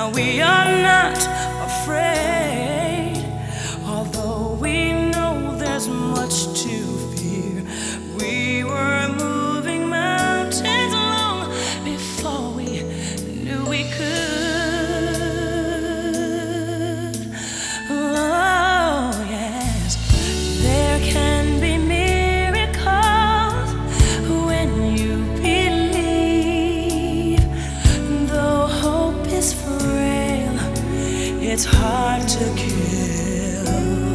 we are not afraid, although we know there's much to fear. We were moving mountains long before we knew we could. Oh, yes, there can be miracles when you believe. Though hope is frail, it's hard to kill.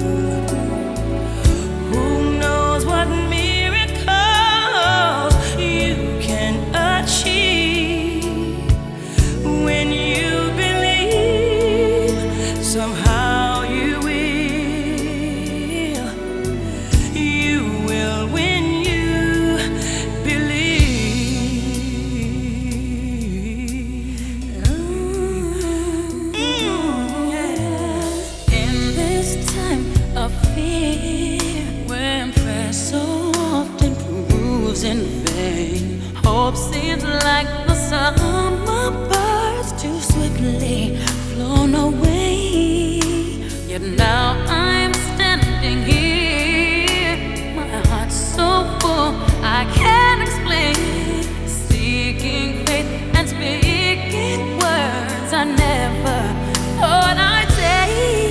Who knows what miracles you can achieve when you believe? Somehow you will. You will when you believe. In this time of fear, when prayer so often proves in vain, hope seems like the summer birds too swiftly flown away. Yet now I'm standing here, my heart's so full I can't explain, seeking faith and speaking words I never thought I'd say.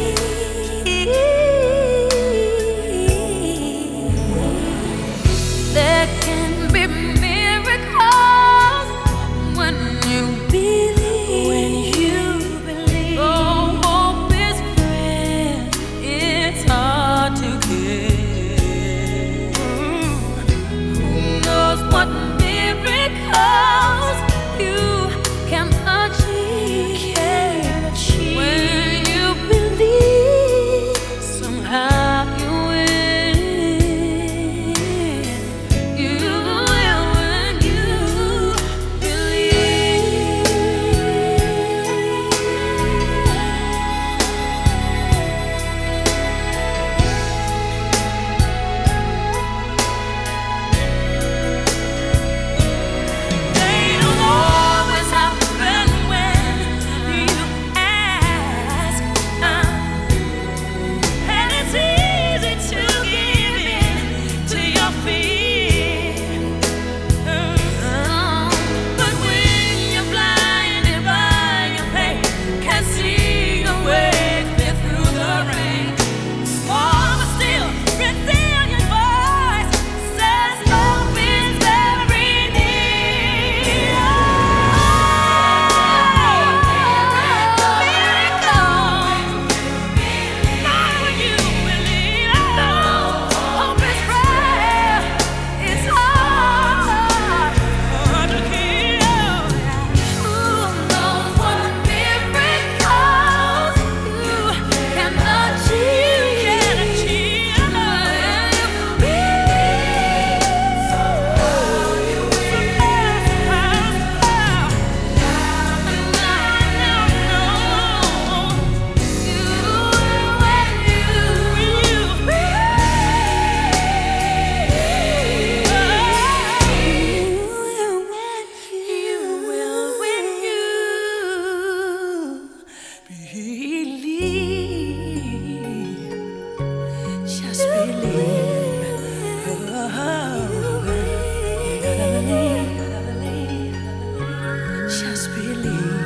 There can be miracles when you believe. When you believe. Oh, hope is frail, it's hard to get. Who knows what miracles you can achieve when you believe? Somehow you will. You will when you They don't always happen when you ask, and it's easy to give in to your fear. But when you're blinded by your pain, can't see your way clear through the rain, small but still resilient voice says hope is very near. Just believe. Just believe.